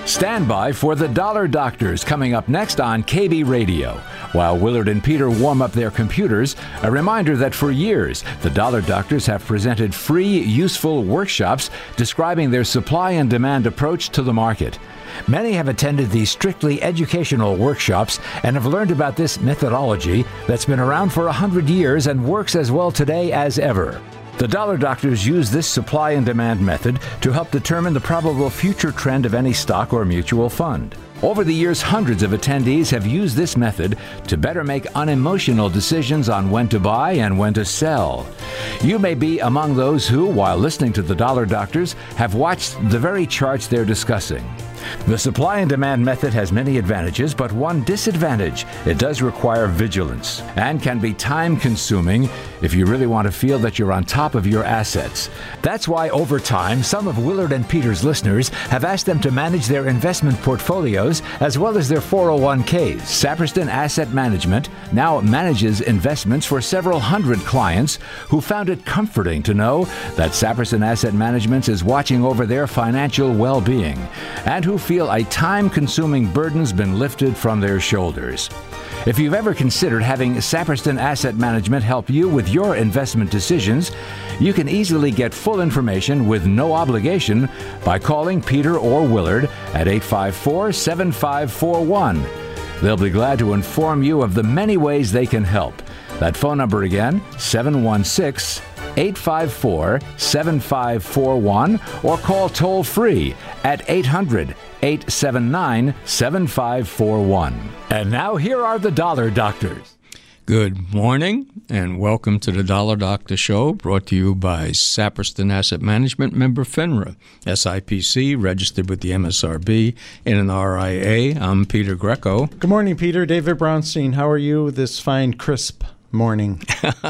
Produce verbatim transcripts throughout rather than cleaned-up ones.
Stand by for the Dollar Doctors coming up next on K B Radio. While Willard and Peter warm up their computers, a reminder that for years, the Dollar Doctors have presented free, useful workshops describing their supply and demand approach to the market. Many have attended these strictly educational workshops and have learned about this methodology that's been around for a hundred years and works as well today as ever. The Dollar Doctors use this supply and demand method to help determine the probable future trend of any stock or mutual fund. Over the years, hundreds of attendees have used this method to better make unemotional decisions on when to buy and when to sell. You may be among those who, while listening to the Dollar Doctors, have watched the very charts they're discussing. The supply and demand method has many advantages, but one disadvantage: it does require vigilance and can be time-consuming if you really want to feel that you're on top of your assets. That's why, over time, some of Willard and Peter's listeners have asked them to manage their investment portfolios as well as their four oh one k's. Saperston Asset Management now manages investments for several hundred clients who found it comforting to know that Saperston Asset Management is watching over their financial well-being, and who feel a time-consuming burden's been lifted from their shoulders. If you've ever considered having Saperston Asset Management help you with your investment decisions, you can easily get full information with no obligation by calling Peter or Willard at eight five four, seven five four one. They'll be glad to inform you of the many ways they can help. That phone number again, seven one six, eight five four, seven five four one, or call toll-free at eight hundred, eight seven nine, seven five four one. And now here are the Dollar Doctors. Good morning, and welcome to the Dollar Doctor Show, brought to you by Saperston Asset Management, member FINRA, S I P C, registered with the M S R B, and an R I A. I'm Peter Greco. Good morning, Peter. David Brownstein. How are you this fine, crisp morning?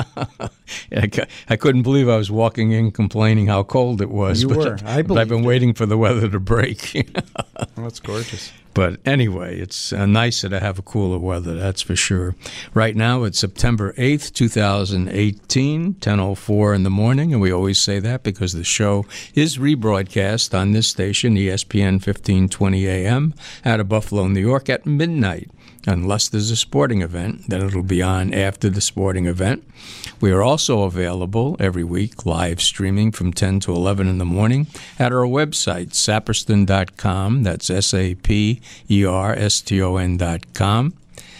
I couldn't believe I was walking in complaining how cold it was. You but, were. I but I've been waiting for the weather to break. Oh, that's gorgeous. But anyway, it's uh, nicer to have a cooler weather, that's for sure. Right now, it's September eighth, twenty eighteen, ten oh four in the morning, and we always say that because the show is rebroadcast on this station, E S P N fifteen twenty A M, out of Buffalo, New York, at midnight. Unless there's a sporting event, then it'll be on after the sporting event. We are also available every week, live streaming from ten to eleven in the morning at our website, saperston dot com. That's S A P E R S T O N dot com.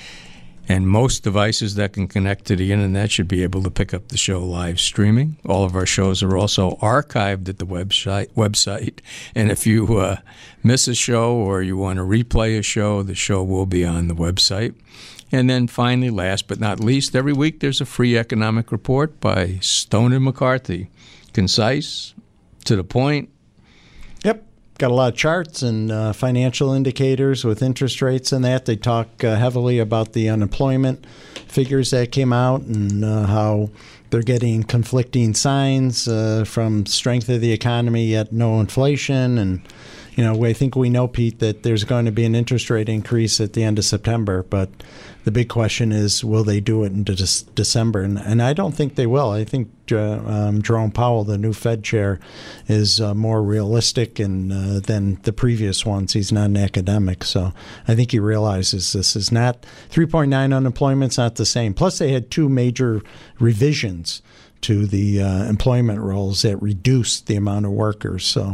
And most devices that can connect to the internet should be able to pick up the show live streaming. All of our shows are also archived at the website. website. And if you uh, miss a show or you want to replay a show, the show will be on the website. And then finally, last but not least, every week there's a free economic report by Stone and McCarthy. Concise, to the point. Yep. Got a lot of charts and uh, financial indicators with interest rates and that. They talk uh, heavily about the unemployment figures that came out and uh, how they're getting conflicting signs uh, from strength of the economy yet no inflation. And, you know, I think we know, Pete, that there's going to be an interest rate increase at the end of September. But the big question is, will they do it into de- December? And, and I don't think they will. I think uh, um, Jerome Powell, the new Fed chair, is uh, more realistic and, uh, than the previous ones. He's not an academic. So I think he realizes this is not three point nine unemployment's not the same. Plus, they had two major revisions to the uh, employment rolls that reduced the amount of workers. So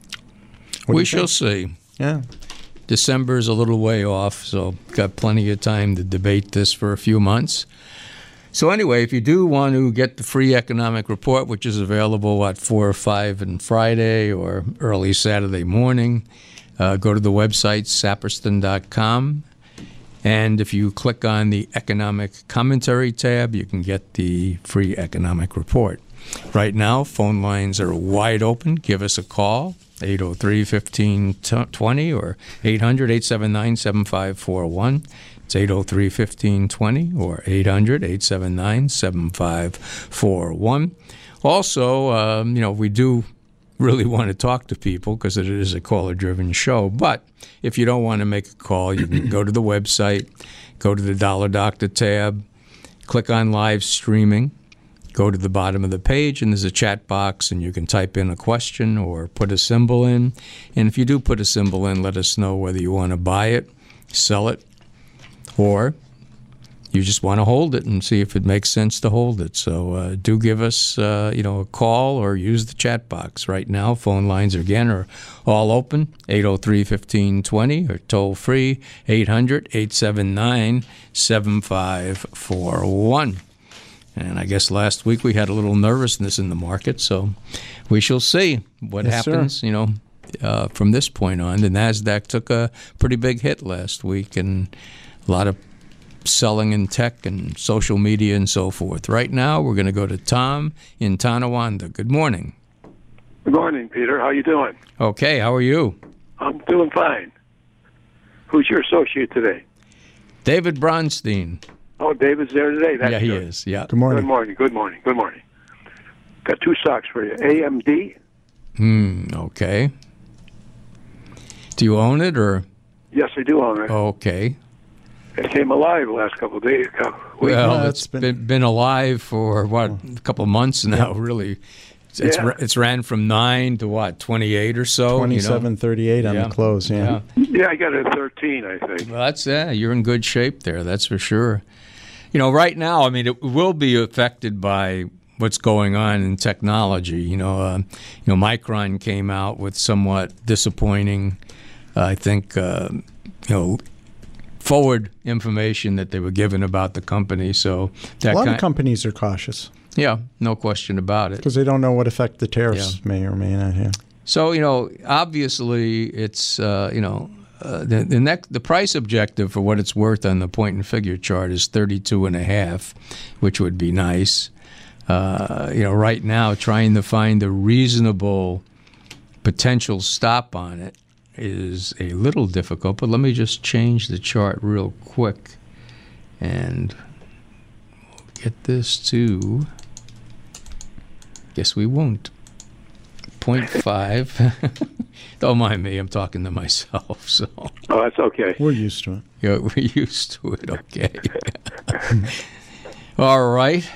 we shall see. Yeah. December is a little way off, so got plenty of time to debate this for a few months. So anyway, if you do want to get the free economic report, which is available at four or five on Friday or early Saturday morning, uh, go to the website, saperston dot com. And if you click on the economic commentary tab, you can get the free economic report. Right now, phone lines are wide open. Give us a call, eight oh three, fifteen twenty or eight hundred, eight seven nine, seven five four one. It's eight oh three, fifteen twenty or eight hundred, eight seven nine, seven five four one. Also, um, you know, we do really want to talk to people because it is a caller-driven show. But if you don't want to make a call, you can go to the website, go to the Dollar Doctor tab, click on live streaming, go to the bottom of the page, and there's a chat box, and you can type in a question or put a symbol in. And if you do put a symbol in, let us know whether you want to buy it, sell it, or you just want to hold it and see if it makes sense to hold it. So uh, do give us, uh, you know, a call or use the chat box. Right now, phone lines again are all open, eight oh three, fifteen twenty, or toll free, eight hundred, eight seven nine, seven five four one. And I guess last week we had a little nervousness in the market, so we shall see what Yes, happens, sir. you know, uh, from this point on. The NASDAQ took a pretty big hit last week, and a lot of selling in tech and social media and so forth. Right now, we're going to go to Tom in Tonawanda. Good morning. Good morning, Peter. How you doing? Okay, how are you? I'm doing fine. Who's your associate today? David Bronstein. Oh, David's there today. That's yeah, he good. is. Yeah. Good morning. Good morning. Good morning. Good morning. Got two stocks for you. A M D. Hmm. Okay. Do you own it or? Yes, I do own it. Okay. It came alive the last couple of days. Couple weeks. Well, Yeah, it's it's been, been- been alive for what, a couple of months now. Really, it's it's, Yeah. it's ran from nine to what, twenty-eight or so. twenty-seven thirty-eight you know? on the close, yeah. Yeah, I got it at thirteen, I think. Well, that's yeah. You're in good shape there. That's for sure. You know, right now, I mean, it will be affected by what's going on in technology. You know, uh, you know, Micron came out with somewhat disappointing, uh, I think, uh, you know, forward information that they were given about the company. So that A lot kind, of companies are cautious yeah, no question about it. because they don't know what effect the tariffs Yeah. may or may not have. So, you know, obviously it's, uh, you know, uh, the the, next, the price objective for what it's worth on the point and figure chart is thirty-two and a half, which would be nice. Uh, you know, right now trying to find a reasonable potential stop on it is a little difficult, but let me just change the chart real quick and we'll get this to, guess we won't. point five. Don't mind me, I'm talking to myself. So Oh, that's okay. We're used to it. yeah, we're used to it, okay. All right.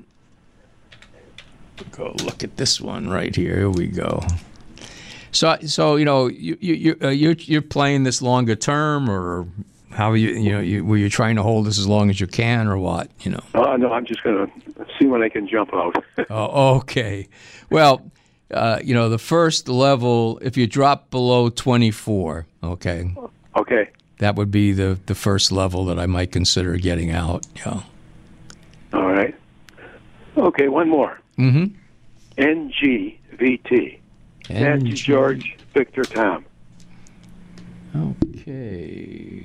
Go look at this one right here. Here we go. So, so you know, you you you uh, you're, you're playing this longer term, or how you you know you, were you trying to hold this as long as you can, or what? You know. Oh, no, I'm just going to see when I can jump out. Oh, okay. Well, uh, you know, the first level, if you drop below twenty-four, okay, Okay. that would be the, the first level that I might consider getting out. Yeah. All right. Okay, one more. Mm-hmm. N G V T. Nancy George Victor Tom. Okay.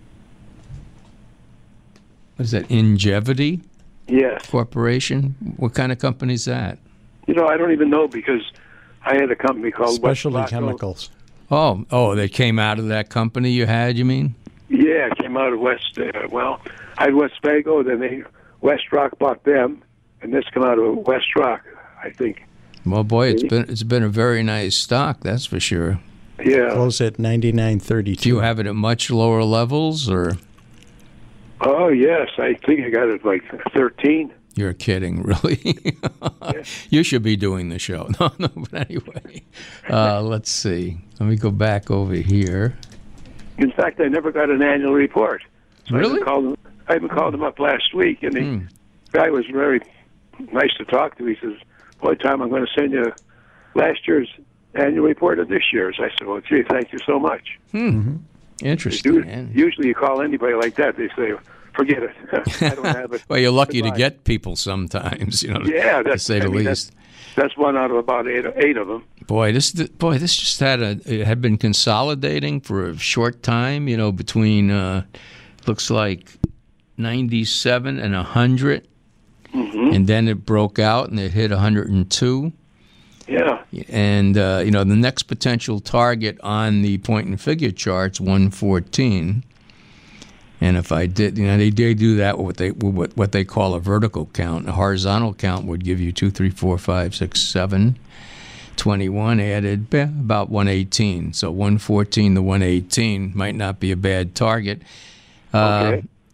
What is that? Ingevity Yes. Corporation? What kind of company is that? You know, I don't even know because I had a company called Specialty West Laco. chemicals. Oh, oh, they came out of that company you had, you mean? Yeah, it came out of West. Uh, well, I had West Vago, then they West Rock bought them, and this came out of West Rock, I think. Well, boy, it's been it's been a very nice stock, that's for sure. Yeah. Close at ninety-nine thirty-two. Do you have it at much lower levels, or Oh yes, I think I got it like thirteen. you're kidding, really? You should be doing the show. No, no, but anyway, uh, let's see. Let me go back over here. In fact, I never got an annual report. So I Really? even called him, I even called him up last week, and the Hmm. guy was very nice to talk to. He says, "Boy, Tom, I'm going to send you last year's annual report of this year's." I said, "Well, gee, thank you so much." Interesting. U- man. Usually, you call anybody like that, they say, "Forget it, I don't have it." Well, you're lucky to Goodbye. get people sometimes, you know, Yeah, to that's say the I mean, least. That's, that's one out of about eight, eight of them. Boy, this boy, this just had a it had been consolidating for a short time, you know, between uh, looks like ninety-seven and a hundred, and then it broke out and it hit a hundred and two. Yeah. And uh, you know, the next potential target on the point and figure chart's one fourteen. And if I did, you know, they they do that with what they what what they call a vertical count. A horizontal count would give you two, three, four, five, six, seven. twenty-one added bah, about one eighteen. So one fourteen to one eighteen might not be a bad target. Uh, Okay.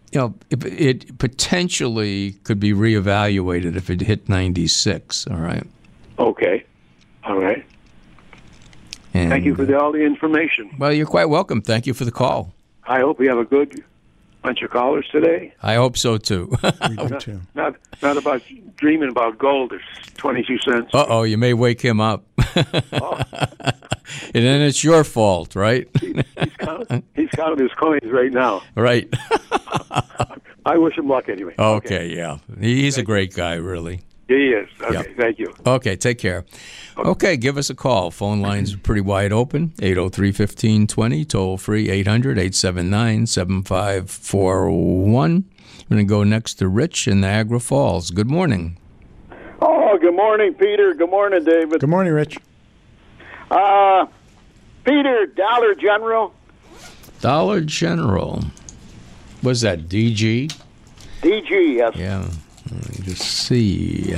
you know, it, it potentially could be reevaluated if it hit ninety-six. All right. Okay. All right. And, Thank you for the, all the information. Well, you're quite welcome. Thank you for the call. I hope we have a good bunch of callers today. I hope so too. We do too. Not not about dreaming about gold. It's twenty-two cents. Uh oh, you may wake him up. Oh. And then it's your fault, right? He, he's, counting, he's counting his coins right now. Right. I wish him luck anyway. Okay, yeah. He's a great guy, really. He is. Okay, Yep. thank you. Okay, take care. Okay, give us a call. Phone lines are pretty wide open. eight oh three, one five two zero, toll free, eight hundred, eight seven nine, seven five four one. We're going to go next to Rich in Niagara Falls. Good morning. Oh, good morning, Peter. Good morning, David. Good morning, Rich. Uh, Peter, Dollar General. Dollar General. Was that D G? D G, yes. Yeah. Let me just see.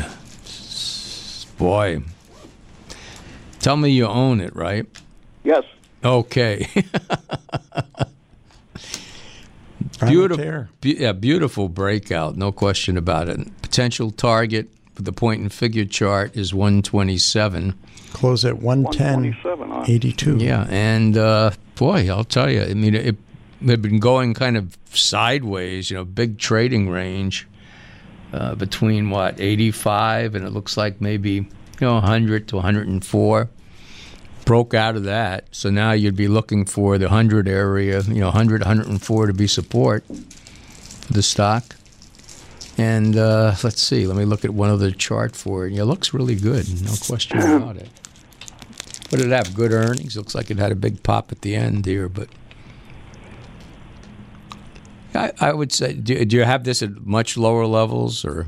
Boy. Tell me you own it, right? Yes. Okay. Beautiful, be, yeah, beautiful breakout, no question about it. Potential target for the point and figure chart is one twenty-seven. Close at one ten eighty-two. Yeah, and uh, boy, I'll tell you, I mean, it, it had been going kind of sideways, you know, big trading range uh, between, what, eighty-five, and it looks like maybe, you know, one hundred to one hundred four. Broke out of that, so now you'd be looking for the one hundred area, you know, one hundred, one hundred four to be support for the stock. And uh, let's see, let me look at one other chart for it. Yeah, it looks really good, no question about it. What did it have? Good earnings? Looks like it had a big pop at the end here, but I, I would say, do, do you have this at much lower levels, or?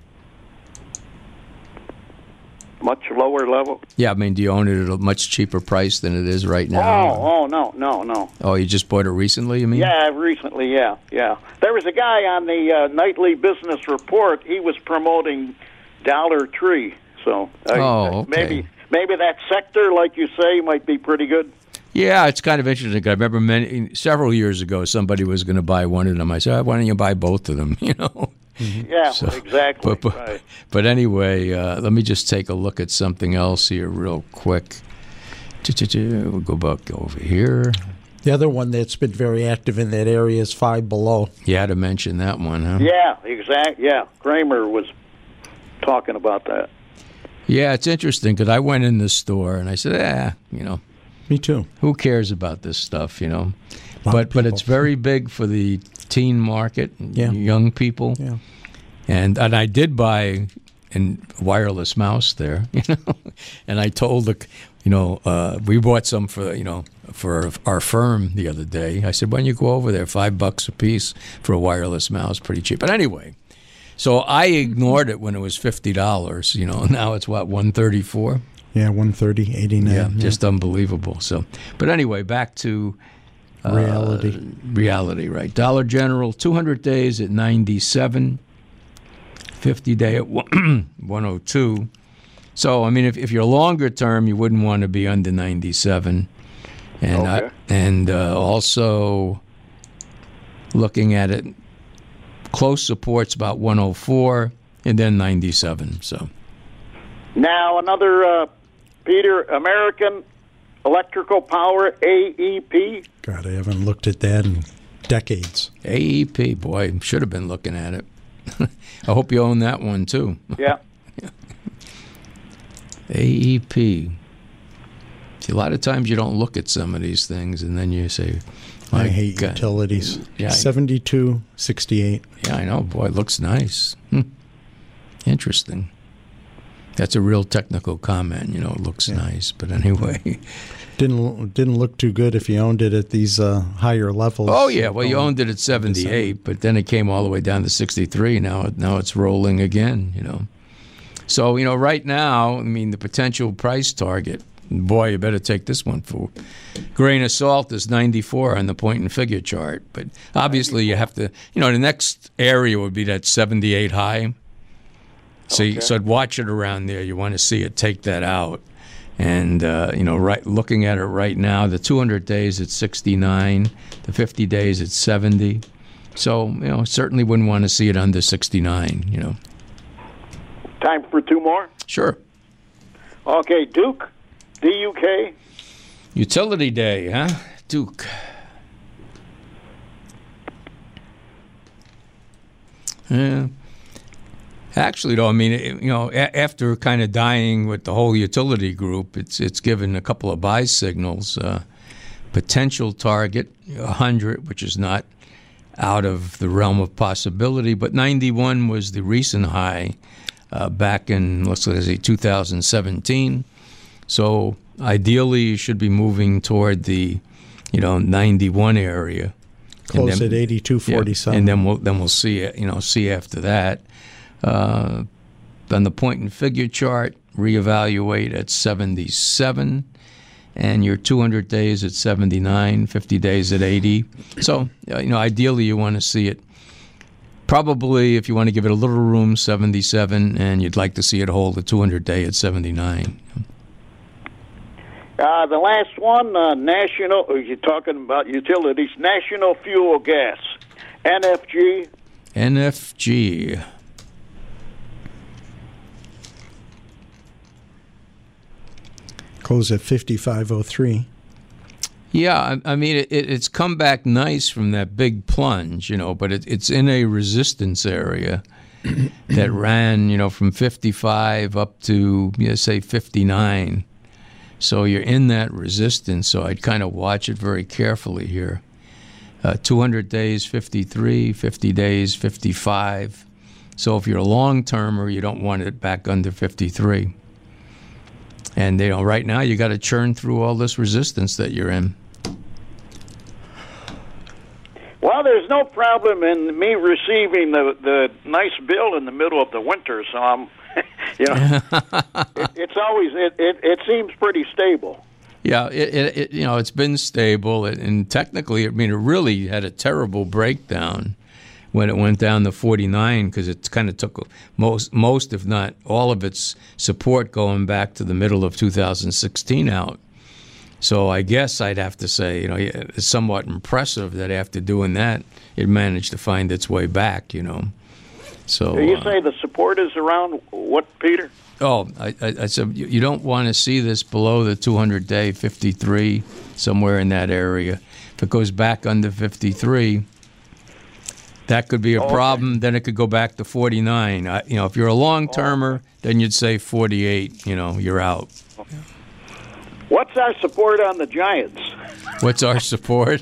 Much lower level? Yeah, I mean, do you own it at a much cheaper price than it is right now? Oh, oh, no, no, no. Oh, you just bought it recently, you mean? Yeah, recently, yeah, yeah. There was a guy on the uh, Nightly Business Report. He was promoting Dollar Tree. So uh, oh, okay. maybe maybe that sector, like you say, might be pretty good. Yeah, it's kind of interesting. I remember many several years ago, somebody was going to buy one of them. I said, why don't you buy both of them, you know? Mm-hmm. Yeah, so, exactly. But, but, right. but anyway, uh, let me just take a look at something else here real quick. We'll go back over here. The other one that's been very active in that area is Five Below. You had to mention that one, huh? Yeah, exact. Yeah, Kramer was talking about that. Yeah, it's interesting because I went in the store and I said, "Ah, you know, me too. Who cares about this stuff, you know?" But but it's very big for the teen market, yeah. young people. Yeah. And and I did buy a wireless mouse there, you know. And I told the, you know, uh, we bought some for, you know, for our firm the other day. I said, why don't you go over there, five bucks a piece for a wireless mouse, pretty cheap. But anyway, so I ignored it when it was fifty dollars, you know. Now it's what, one thirty-four? Yeah, one thirty, eighty-nine. Yeah, yeah, just unbelievable. So, but anyway, back to uh, reality. Reality, right? Dollar General, two hundred days at ninety-seven, fifty day at one oh two. So, I mean, if, if you're longer term, you wouldn't want to be under ninety-seven. And okay. I, and uh, also looking at it, close support's about one oh four, and then ninety-seven. So now another uh, Peter, American Electrical Power, A E P. God, I haven't looked at that in decades. A E P, boy, should have been looking at it. I hope you own that one too. Yeah. A E P. See, a lot of times you don't look at some of these things, and then you say, I hate God. utilities. Yeah, seventy-two sixty-eight. Yeah, I know. Boy, it looks nice. Hmm. Interesting. That's a real technical comment. You know, it looks yeah. nice. But anyway. Didn't didn't look too good if you owned it at these uh, higher levels. Oh, yeah. Well, you owned it at seventy-eight, but then it came all the way down to sixty-three. Now, now it's rolling again, you know. So, you know, right now, I mean, the potential price target, boy, you better take this one for a grain of salt, is ninety-four on the point and figure chart. But obviously you have to, you know, the next area would be that seventy-eight high. So, okay. you, so I'd watch it around there. You want to see it, take that out. And, uh, you know, right, looking at it right now, the two hundred days at sixty-nine, the fifty days at seventy. So, you know, certainly wouldn't want to see it under sixty-nine, you know. Time for two more? Sure. Okay, Duke, D U K. Utility Day, huh? Duke. Yeah. Actually, though, I mean, it, you know, a- after kind of dying with the whole utility group, it's it's given a couple of buy signals. Uh, potential target, one hundred, which is not out of the realm of possibility, but ninety-one was the recent high uh, back in, let's say, two thousand seventeen. So ideally, you should be moving toward the, you know, ninety-one area. Close then, at eighty-two forty-seven. Yeah, and then we'll then we'll see it. You know, see after that. Uh, then the point and figure chart reevaluate at seventy-seven, and your two hundred days at seventy-nine, fifty days at eighty. So uh, you know, ideally you want to see it. Probably, if you want to give it a little room, seventy-seven, and you'd like to see it hold the two hundred day at seventy-nine. Uh, the last one, uh, national, you're talking about utilities, National Fuel Gas, N F G. N F G. Close at fifty-five oh three. Yeah, I, I mean, it, it's come back nice from that big plunge, you know, but it, it's in a resistance area that ran, you know, from fifty-five up to, you know, say, fifty-nine. So you're in that resistance, so I'd kind of watch it very carefully here. Uh, two hundred days, fifty-three, fifty days, fifty-five. So if you're a long-termer, you don't want it back under fifty-three. And, you know, right now you got to churn through all this resistance that you're in. Well, there's no problem in me receiving the, the nice bill in the middle of the winter, so I'm... you know, it, it's always it, it, it seems pretty stable. Yeah, it, it, it you know it's been stable, and technically, I mean, it really had a terrible breakdown when it went down to forty-nine because it kind of took most most, if not all, of its support going back to the middle of two thousand sixteen out. So I guess I'd have to say, you know, it's somewhat impressive that after doing that, it managed to find its way back. You know. So, so you uh, say the support is around what, Peter? Oh, I, I, I said you, you don't want to see this below the two hundred day, fifty-three, somewhere in that area. If it goes back under fifty-three, that could be a oh, problem. Okay. Then it could go back to forty-nine. I, you know, if you're a long-termer, oh. then you'd say forty-eight. You know, you're out. What's our support on the Giants? What's our support?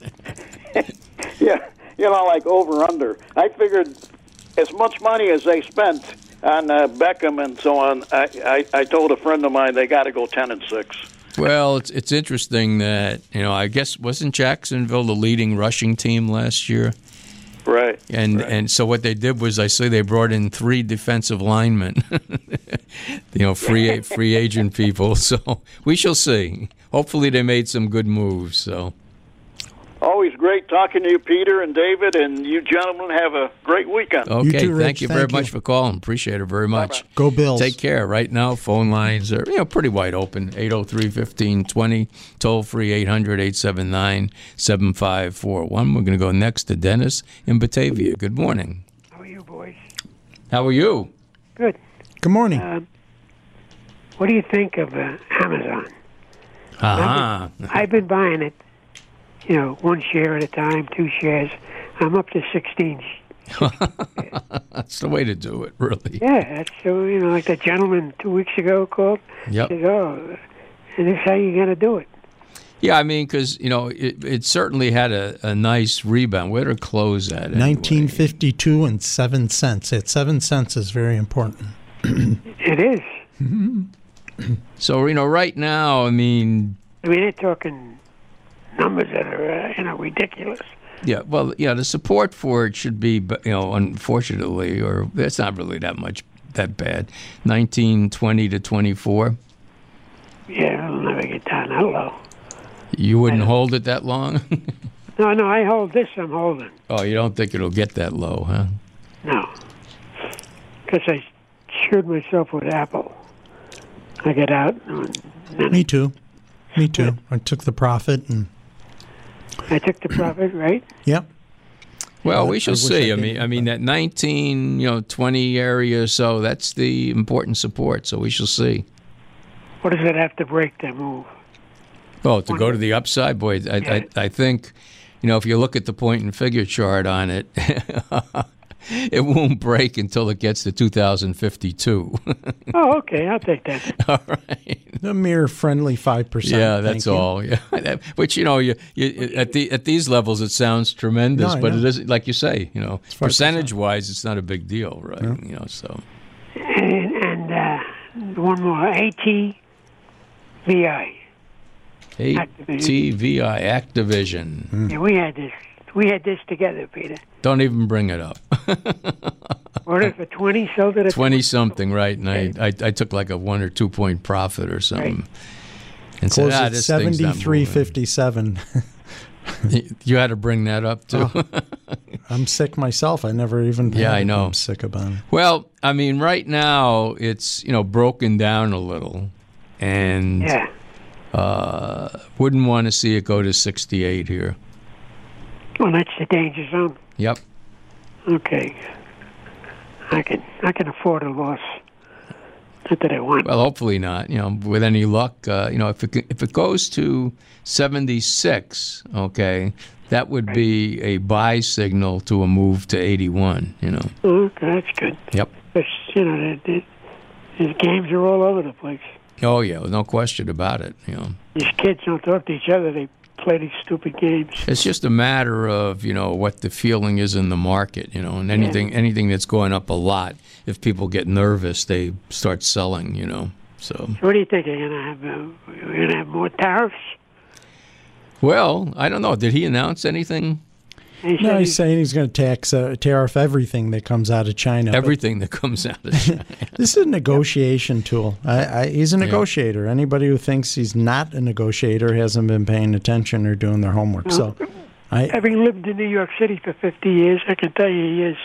Yeah, you know, like over under. I figured as much money as they spent on uh, Beckham and so on, I, I, I told a friend of mine they got to go ten and six. Well, it's it's interesting that, you know, I guess wasn't Jacksonville the leading rushing team last year? Right. And right. and so what they did was, I say they brought in three defensive linemen, you know, free free agent people. So we shall see. Hopefully they made some good moves. So. Always great talking to you, Peter and David, and you gentlemen have a great weekend. Okay, you too, Rich. thank you Thank very you. much for calling. Appreciate it very much. Bye-bye. Go Bills. Take care. Right now, phone lines are, you know, pretty wide open. eight oh three, fifteen twenty, toll free eight hundred, eight seven nine, seven five four one. We're going to go next to Dennis in Batavia. Good morning. How are you, boys? How are you? Good. Good morning. Um, what do you think of uh, Amazon? Uh-huh. I've been buying it, you know, one share at a time, two shares. I'm up to sixteen. That's the way to do it, really. Yeah, that's so, you know, like that gentleman two weeks ago called. Yep. Said, oh, and this is how you got to do it. Yeah, I mean, because, you know, it, it certainly had a, a nice rebound. Where did it close at? Anyway? nineteen fifty-two and seven cents. At seven cents is very important. It is. So, you know, right now, I mean... I mean, they're talking numbers that are, uh, you know, ridiculous. Yeah, well, yeah, the support for it should be, you know, unfortunately, or it's not really that much, that bad, nineteen twenty to twenty-four. Yeah, it'll never get down that low. You wouldn't hold it that long? No, no, I hold this, I'm holding. Oh, you don't think it'll get that low, huh? No. Because I screwed myself with Apple. I get out. And Me too. Me too. I took the profit and... I took the profit, right? Yep. Well, But we shall I wish see. I, I mean, didn't, I mean but- that nineteen, you know, twenty area or so. That's the important support. So we shall see. What does it have to break to move? Oh, to go to the upside, boy, I, Yeah. I, I think, you know, if you look at the point and figure chart on it, it won't break until it gets to two thousand fifty-two. Oh, okay, I'll take that. All right. A mere friendly five percent. Yeah, that's all. Yeah, which you know, you, you at the at these levels, it sounds tremendous, No, I but know. it isn't. Like you say, you know, five percent. percentage wise, it's not a big deal, right? You know, so And, and uh, one more, A T V I. A T V I Activision. Yeah, we had this. We had this together, Peter. Don't even bring it up. What is it, twenty? Sold it at Twenty something, right? And I, I I took like a one or two point profit or something, and said, Close ah, at this thing's not seventy-three moving." fifty-seven. You had to bring that up too. I'm sick myself. I never even. Yeah, had I it. know. I'm sick about it. Well, I mean, right now it's you know broken down a little, and Yeah. uh, wouldn't want to see it go to sixty-eight here. Well, that's the danger zone. Yep. Okay. I can I can afford a loss. Not that I want. Well, hopefully not. You know, with any luck, uh, you know, if it if it goes to seventy-six, okay, that would be a buy signal to a move to eighty-one. You know. Okay, that's good. Yep. But, you know, the, the, these games are all over the place. Oh yeah, no question about it. You know, These kids don't talk to each other. They play these stupid games. it's just a matter of you know what the feeling is in the market. You know, and anything anything that's going up a lot, if people get nervous, they start selling. You know, so. What do you think? Are you gonna have uh, we're gonna have more tariffs? Well, I don't know. Did he announce anything? He said No, he's he's- saying he's going to tax, uh, tariff everything that comes out of China. but Everything that comes out of China. This is a negotiation tool. I, I, he's a negotiator. Anybody who thinks he's not a negotiator hasn't been paying attention or doing their homework. So, I Having lived in New York City for fifty years, I can tell you he is.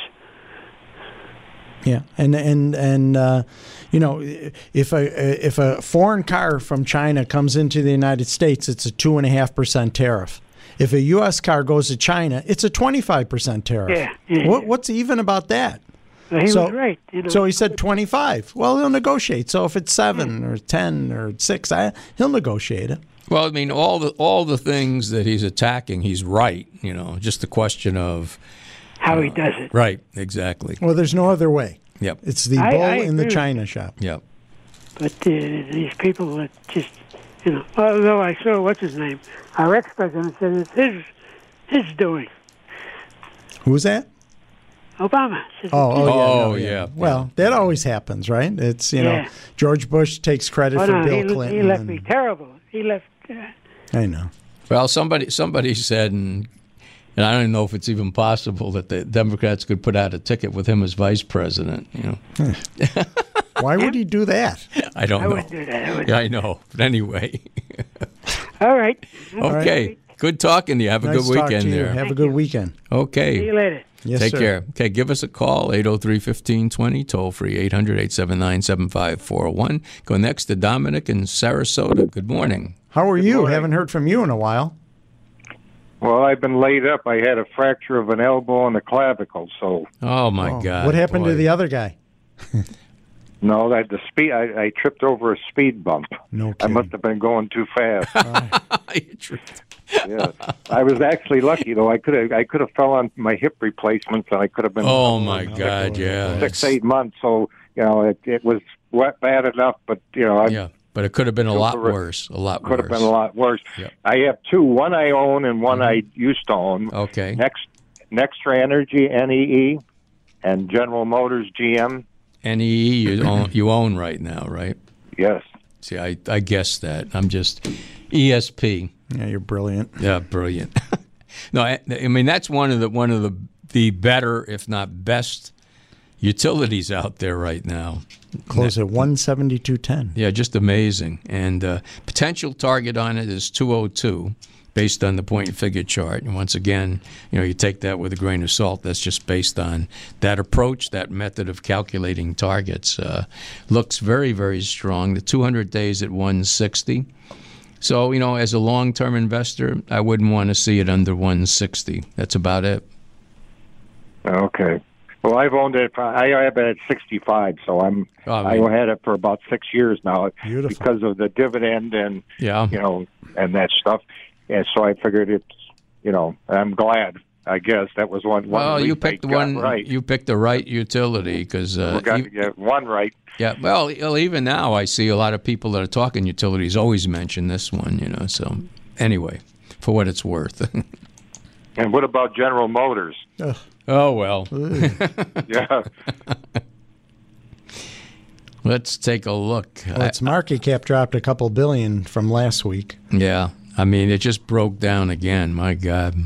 yeah, and and and uh, you know, if a if a foreign car from China comes into the United States, it's a two and a half percent tariff. If a U S car goes to China, it's a twenty-five percent tariff. Yeah, yeah, what, yeah. what's even about that? Well, he So- was right. You know. So he said twenty-five. Well, he'll negotiate. So if it's seven or ten or six, I, he'll negotiate it. Well, I mean, all the all the things that he's attacking, he's right. You know, just a question of how he does it. right. Exactly. Well, there's no other way. Yep. It's the I- bull I in the agree with China shop. Yep. But uh, these people that just, you know, although I saw what's his name, our ex-president said it's his his doing. Who's that? Obama. Says Oh, oh, yeah. Oh, no, yeah. Well, that always happens, right? It's, you know, Yeah. George Bush takes credit oh for no, Bill he, Clinton. he left and- me terrible. He left. Uh, I know. Well, somebody somebody said, and and I don't know if it's even possible that the Democrats could put out a ticket with him as vice president. You know, Why would he do that? I don't I know. wouldn't do that. I wouldn't. Yeah, I know. But anyway, All right. okay. Good talking to you. Have a Nice good talk to weekend you. there. Have a good weekend. Okay. See you later. Yes, Take sir. care. Okay, give us a call, eight oh three, one five two zero, toll free, eight hundred, eight seven nine, seven five four one. Go next to Dominic in Sarasota. Good morning. How are you? morning. Haven't heard from you in a while. Well, I've been laid up. I had a fracture of an elbow and a clavicle. So Oh, my Oh, God. what happened boy. to the other guy? no, that the speed. I, I tripped over a speed bump. No I kidding. must have been going too fast. You tripped. Yes, I was actually lucky though. I could have. I could have fell on my hip replacements, and I could have been. Oh, my God, yeah. Six that's- eight months. So you know, it, it was wet, bad enough, but you know, I Yeah, but it could have been a lot Super- worse. A lot could worse. have been a lot worse. Yep. I have two. One I own, and one I used to own. Okay. Next, Nextra Energy N E E, and General Motors G M. N E E you own, you own right now, right? Yes. See, I, I guessed that. I'm just E S P. Yeah, you're brilliant. Yeah, brilliant. no, I, I mean that's one of the one of the the better, if not best, utilities out there right now. Close at one seventy-two ten. Yeah, just amazing. And uh, potential target on it is two oh two, based on the point and figure chart. And once again, you know, you take that with a grain of salt. That's just based on that approach, that method of calculating targets. Uh, looks very, very strong. The two hundred days at one sixty. So, you know, as a long-term investor, I wouldn't want to see it under one sixty. That's about it. Okay. Well, I've owned it. For, I have it at sixty-five, so I'm. Oh, I mean, I had it for about six years now. Beautiful. Because of the dividend and yeah. you know and that stuff, and so I figured it's. You know, I'm glad. I guess that was one. one well, you picked the one. Right. You picked the right utility because uh, we got you, to get one right. Yeah. Well, even now I see a lot of people that are talking utilities always mention this one. You know. So anyway, for what it's worth. And what about General Motors? Ugh. Oh well. Yeah. Let's take a look. Well, its market cap dropped a couple billion from last week. Yeah. I mean, it just broke down again. My God.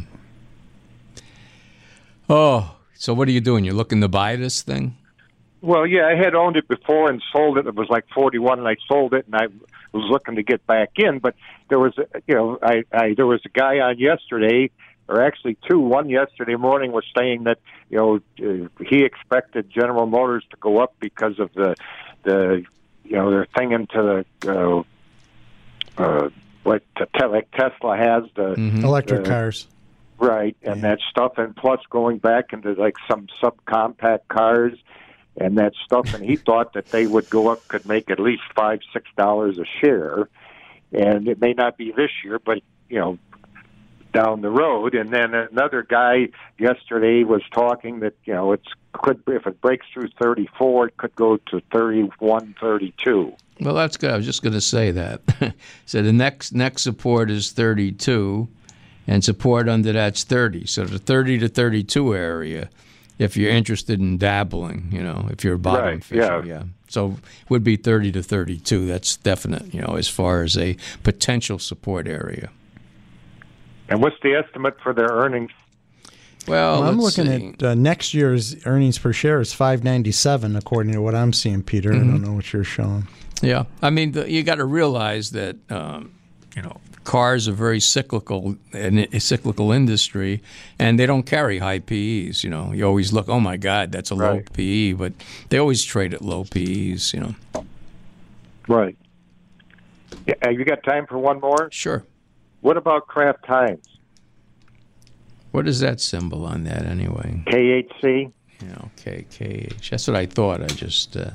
Oh, so what are you doing? You're looking to buy this thing? Well, yeah, I had owned it before and sold it. It was like forty-one, and I sold it, and I was looking to get back in. But there was, a, you know, I, I there was a guy on yesterday, or actually two. One yesterday morning was saying that you know uh, he expected General Motors to go up because of the the you know their thing into the uh, uh, what like Tesla has the Mm-hmm. Electric uh, cars. right, and that stuff, and plus going back into like some subcompact cars. And that stuff, and he thought that they would go up, could make at least five, six dollars a share, and it may not be this year, but you know, down the road. And then another guy yesterday was talking that you know it's could if it breaks through thirty-four, it could go to thirty-one, thirty-two. Well, that's good. I was just going to say that. So the next next support is thirty-two, and support under that's thirty. So the thirty to thirty-two area. If you're interested in dabbling, you know, if you're a bottom Right, fisher, yeah. yeah. So it would be thirty to thirty-two. That's definite, you know, as far as a potential support area. And what's the estimate for their earnings? Well, Well, I'm let's looking see. at uh, next year's earnings per share is five ninety-seven, according to what I'm seeing, Peter. Mm-hmm. I don't know what you're showing. Yeah, I mean, the, you got to realize that, um, you know, cars are very cyclical, and a cyclical industry, and they don't carry high P Es. You know, you always look, oh my God, that's a low Right. P E, but they always trade at low P Es. You know. Right. Yeah, have you got time for one more? Sure. What about Kraft Heinz? What is that symbol on that anyway? K H C? Yeah, okay, K H. That's what I thought. I just. Uh,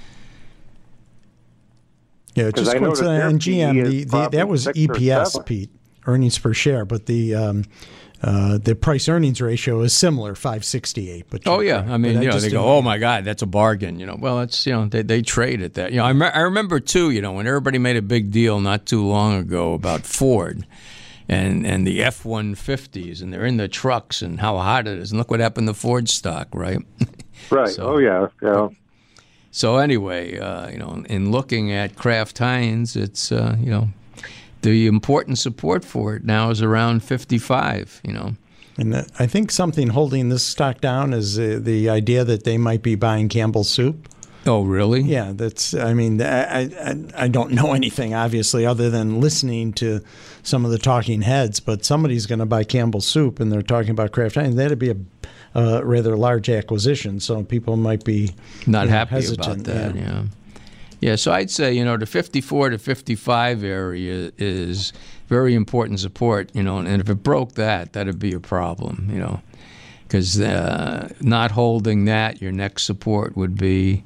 Yeah, Because just I noticed coincidentally, their and G M, P E is the, the, probably that was six E or P S, seven. Pete, earnings per share, but the um, uh, the price earnings ratio is similar, five sixty-eight. But oh you're yeah, correct. I mean, But you know, just they go, didn't- oh my God, that's a bargain. You know, well, it's you know, they they trade at that. You know, I, me- I remember too. You know, when everybody made a big deal not too long ago about Ford. And and the F one fifties, and they're in the trucks, and how hot it is. And look what happened to Ford stock, right? Right. So- oh, yeah. Yeah. So anyway, uh, you know, in looking at Kraft Heinz, it's uh, you know, the important support for it now is around fifty-five. You know, And that- I think something holding this stock down is uh, the idea that they might be buying Campbell's Soup. oh really? Yeah, that's. I mean, I, I I don't know anything obviously other than listening to some of the talking heads. But somebody's going to buy Campbell's Soup, and they're talking about Kraft Heinz. That'd be a uh, rather large acquisition, so people might be Not you know, happy hesitant, about that. yeah. Yeah. Yeah. So I'd say you know the fifty-four to fifty-five area is very important support. You know, and if it broke that, that'd be a problem. You know, because uh, not holding that, your next support would be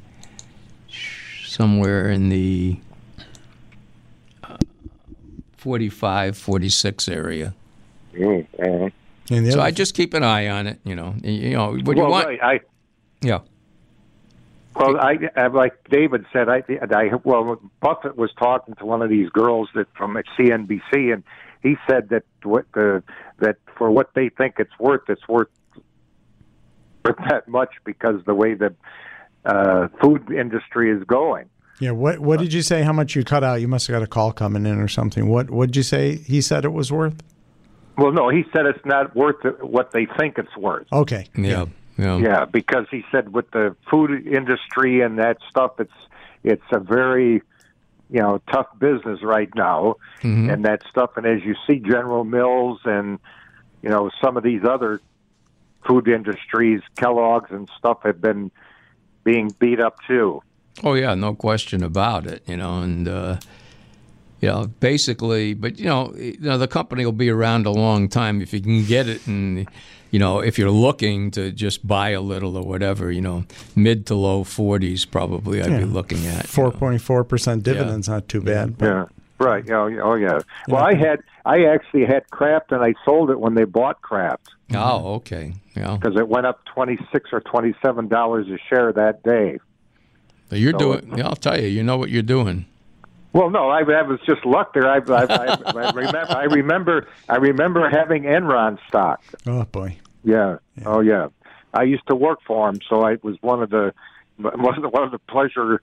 somewhere in the uh, forty-five, forty-six area. Mm-hmm. And the So other I just keep an eye on it. You know, you you know what well, you want. right, I, Yeah. well, I, I, like David said, I, I, well, Buffett was talking to one of these girls that from C N B C, and he said that what the that for what they think it's worth, it's worth that much because the way the uh, food industry is going. Yeah, what what did you say? How much you cut out? You must have got a call coming in or something. What what did you say? He said it was worth. Well, no, he said it's not worth what they think it's worth. Okay. Yeah. Yeah. Yeah, because he said with the food industry and that stuff, it's it's a very you know tough business right now, Mhm. and that stuff. And as you see, General Mills and you know some of these other food industries, Kellogg's and stuff, have been being beat up too. Oh yeah, no question about it. You know, and uh, You know, basically, but you know, you know, the company will be around a long time if you can get it, and you know, if you're looking to just buy a little or whatever, you know, mid to low forties probably I'd yeah. be looking at. Four point four percent dividends, yeah. not too bad. Yeah, yeah. right. Oh, oh yeah. Well, I had, I actually had Kraft, and I sold it when they bought Kraft. Oh, okay. Yeah, because it went up twenty six or twenty seven dollars a share that day. So you're so doing. it, yeah, I'll tell you, you know what you're doing. Well, no, I, I was just luck there. I, I, I, I remember, I remember, I remember having Enron stock. Oh boy. Yeah. yeah. Oh yeah. I used to work for him, so it was one of the one of the, one of the pleasure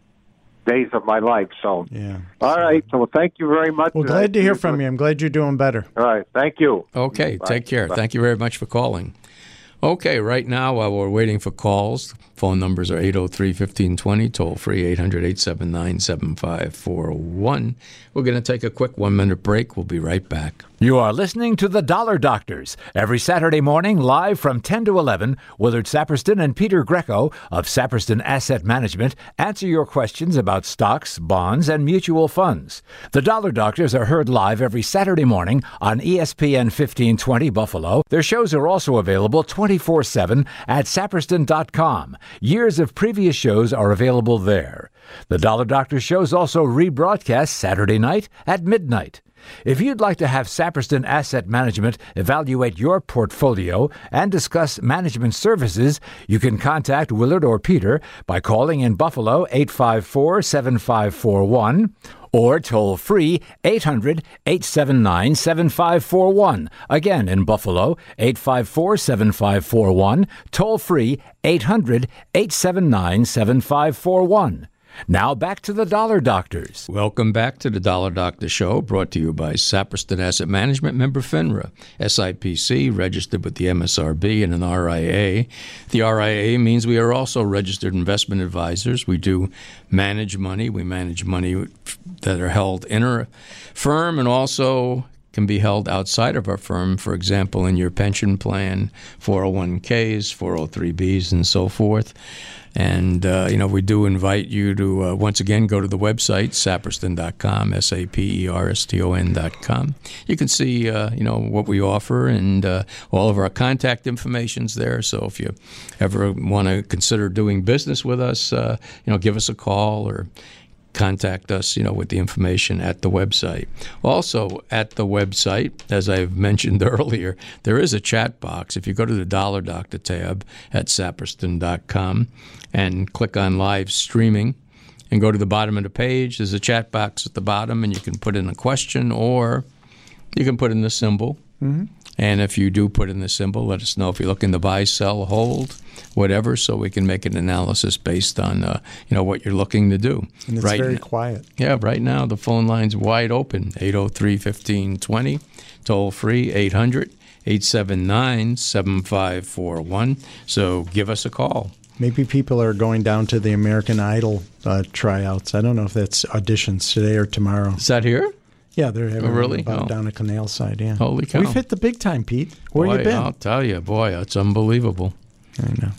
days of my life. So. Yeah. All so, right. So well, thank you very much. Well, glad to hear from you. I'm glad you're doing better. All right. Thank you. Okay. Bye. Take care. Bye. Thank you very much for calling. Okay, right now, while we're waiting for calls, phone numbers are eight oh three, fifteen twenty, toll free eight hundred, eight seven nine, seven five four one. We're going to take a quick one-minute break. We'll be right back. You are listening to The Dollar Doctors. Every Saturday morning, live from ten to eleven, Willard Saperston and Peter Greco of Saperston Asset Management answer your questions about stocks, bonds, and mutual funds. The Dollar Doctors are heard live every Saturday morning on E S P N fifteen twenty Buffalo. Their shows are also available twenty-four seven at saperston dot com. Years of previous shows are available there. The Dollar Doctor shows also rebroadcast Saturday night at midnight. If you'd like to have Saperston Asset Management evaluate your portfolio and discuss management services, you can contact Willard or Peter by calling in Buffalo eight five four, seven five four one or toll free eight hundred, eight seven nine, seven five four one. Again, in Buffalo, eight five four, seven five four one, toll free eight hundred, eight seven nine, seven five four one. Now back to the Dollar Doctors. Welcome back to the Dollar Doctor Show, brought to you by Saperston Asset Management, member FINRA, S I P C, registered with the M S R B and an R I A. The R I A means we are also registered investment advisors. We do manage money. We manage money that are held in our firm and also can be held outside of our firm, for example, in your pension plan, four oh one k's, four oh three b's, and so forth. And, uh, you know, we do invite you to, uh, once again, go to the website, saperston dot com, S A P E R S T O N dot com. You can see, uh, you know, what we offer, and uh, all of our contact information's there. So if you ever want to consider doing business with us, uh, you know, give us a call or contact us, you know, with the information at the website. Also, at the website, as I've mentioned earlier, there is a chat box. If you go to the Dollar Doctor tab at saperston dot com and click on live streaming and go to the bottom of the page, there's a chat box at the bottom, and you can put in a question or you can put in the symbol. Mm-hmm. And if you do put in the symbol, let us know if you're looking to buy, sell, hold, whatever, so we can make an analysis based on uh, you know, what you're looking to do. And it's right very n- quiet. Yeah, right now the phone line's wide open, eight oh three, fifteen twenty, toll free, eight hundred, eight seven nine, seven five four one. So give us a call. Maybe people are going down to the American Idol uh, tryouts. I don't know if that's auditions today or tomorrow. Is that here? Yeah, they're having oh, really? about oh. down at Canal Side, yeah. Holy cow. We've hit the big time, Pete. Where boy, you been? I'll tell you, boy, it's unbelievable. I know.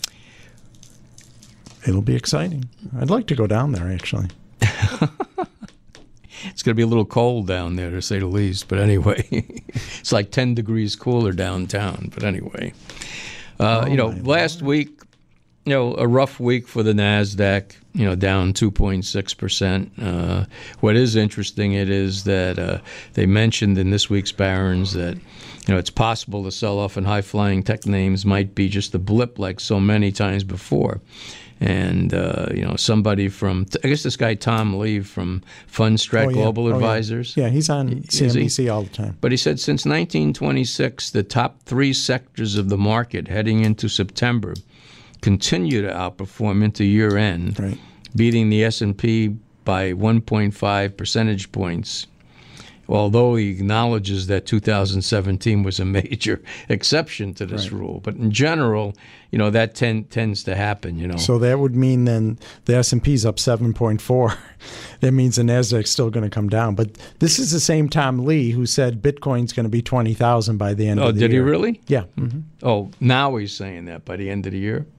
It'll be exciting. I'd like to go down there, actually. It's going to be a little cold down there, to say the least. But anyway, it's like ten degrees cooler downtown. But anyway, uh, oh, you know, last Lord. week, you know, a rough week for the NASDAQ, you know, down two point six percent. Uh, what is interesting, it is that uh, they mentioned in this week's Barron's that, you know, it's possible the sell-off in high-flying tech names might be just a blip like so many times before. And, uh, you know, somebody from, I guess this guy Tom Lee from Fundstrat oh, yeah. Global oh, Advisors. Yeah. yeah, he's on C N B C all the time. But he said since nineteen twenty-six, the top three sectors of the market heading into September continue to outperform into year-end, right. beating the S and P by one point five percentage points, although he acknowledges that two thousand seventeen was a major exception to this right. rule. But in general, you know, that ten, tends to happen, you know. So that would mean then the S and P's up seven point four. That means the NASDAQ's still going to come down. But this is the same Tom Lee who said Bitcoin's going to be twenty thousand by the end oh, of the year. Oh, did year. he really? Yeah. Mm-hmm. Oh, now he's saying that by the end of the year?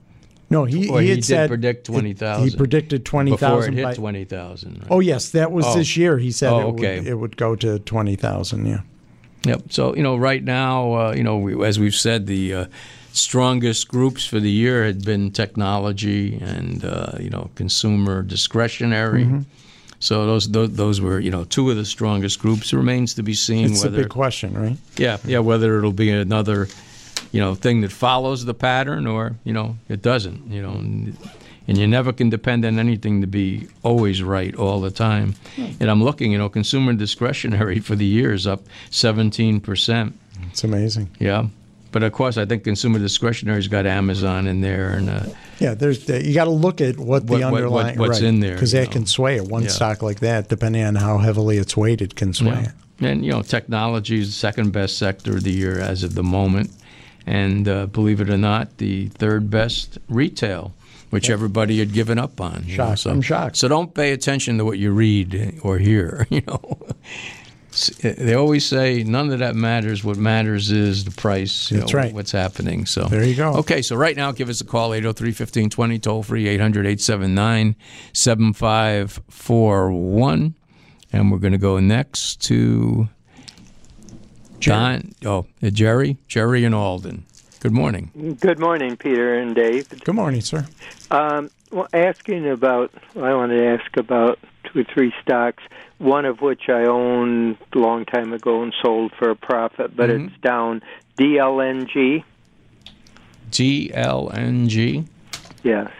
No, he, or he, he had did said predict twenty thousand. He predicted twenty thousand. Before it hit by, twenty thousand. Right? Oh, yes, that was Oh. this year. He said Oh, it, okay. would, it would go to twenty thousand, yeah. Yep. So, you know, right now, uh, you know, we, as we've said, the uh, strongest groups for the year had been technology and, uh, you know, consumer discretionary. Mm-hmm. So those, those those were, you know, two of the strongest groups. It remains to be seen It's whether a big question, right? Yeah, yeah, whether it'll be another, you know, thing that follows the pattern or, you know, it doesn't, you know. And, and you never can depend on anything to be always right all the time. And I'm looking, you know, consumer discretionary for the year is up seventeen percent. It's amazing. Yeah. But, of course, I think consumer discretionary's got Amazon in there. and uh, Yeah, there's the, you got to look at what the What- what- underlying what- what's right, in there, because you that know. can sway it. One Yeah. stock like that, depending on how heavily it's weighted, can sway Yeah. it. And, you know, technology is the second best sector of the year as of the moment. And uh, believe it or not, the third best retail, which everybody had given up on. you know, Shocked. so, I'm shocked. So don't pay attention to what you read or hear, you know. They always say none of that matters. What matters is the price, you That's know, right. what's happening. So There you go. Okay, so right now, give us a call, eight oh three, one five two zero, toll free, eight hundred, eight seven nine, seven five four one. And we're going to go next to Don. Oh, uh, Jerry. Jerry in Alden. Good morning. Good morning, Peter and Dave. Good morning, sir. Um, well, asking about, I wanted to ask about two or three stocks, one of which I owned a long time ago and sold for a profit, but Mhm. it's down. D L N G? D L N G. Yes.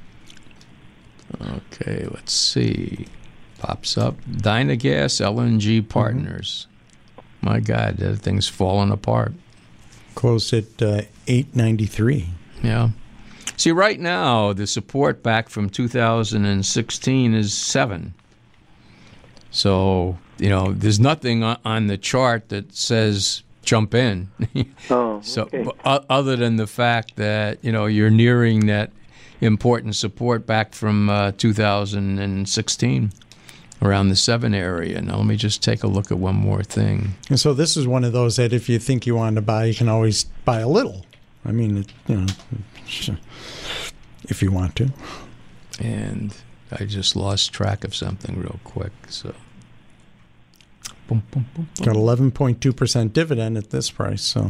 Okay, let's see. Pops up. Dynagas L N G Partners. Mm-hmm. My God, that thing's falling apart. Closed at uh, eight ninety-three. Yeah. See, right now, the support back from two thousand sixteen is seven. So, you know, there's nothing on the chart that says jump in. Oh, so, okay. o- other than the fact that, you know, you're nearing that important support back from uh, two thousand sixteen around the seven area. Now, let me just take a look at one more thing. And so this is one of those that if you think you want to buy, you can always buy a little. I mean, it, you know, if you want to. And I just lost track of something real quick. So, boom, boom, boom, boom. Got eleven point two percent dividend at this price. So,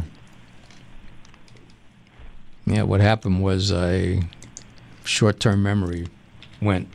Yeah, what happened was I short-term memory went.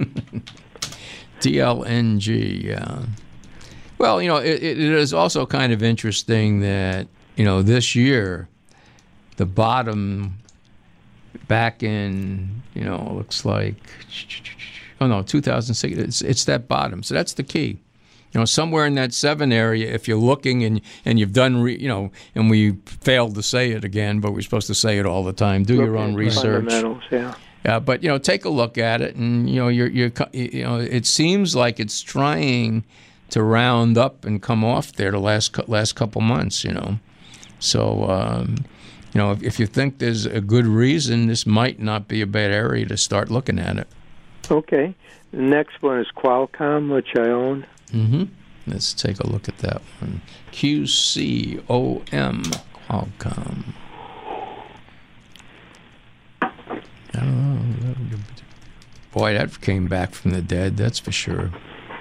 D L N G, yeah. Well, you know, it, it is also kind of interesting that, you know, this year, the bottom back in, you know, looks like, oh no, two thousand six, it's, it's that bottom. So that's the key. You know, somewhere in that seven area, if you're looking and and you've done, re, you know, and we failed to say it again, but we're supposed to say it all the time. Do your own research. Fundamentals, yeah. Yeah, but you know, take a look at it, and you know, you're you're you know, it seems like it's trying to round up and come off there the last last couple months. You know, so um, you know, if, if you think there's a good reason, this might not be a bad area to start looking at it. Okay. The next one is Qualcomm, which I own. Mm-hmm. Let's take a look at that one. Q C O M, Qualcomm. I don't know. Boy, that came back from the dead, that's for sure.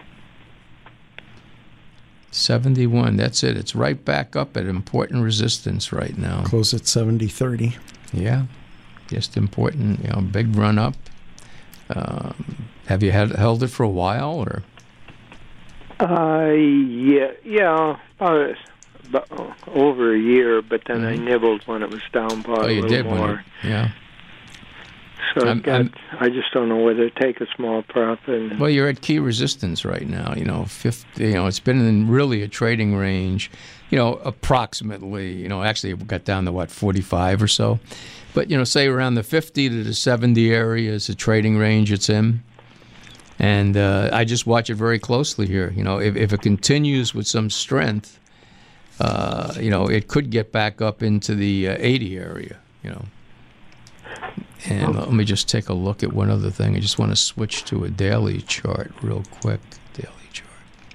seventy-one, that's it. It's right back up at important resistance right now. close at seventy thirty. Yeah, just important, you know, big run up. Um, have you had, held it for a while, or? Uh, yeah, yeah, about, about over a year, but then Mm-hmm. I nibbled when it was down by Oh, a you little did more. when it, yeah. So I'm- I've got, I'm- I just don't know whether to take a small profit. And, Well, you're at key resistance right now. You know, fifty. You know, it's been in really a trading range. You know, approximately. You know, actually, it got down to what forty-five or so. But you know, say around the fifty to the seventy area is the trading range it's in. And uh, I just watch it very closely here. You know, if, if it continues with some strength, uh, you know, it could get back up into the uh, eighty area. You know. And let me just take a look at one other thing. I just want to switch to a daily chart real quick. Daily chart.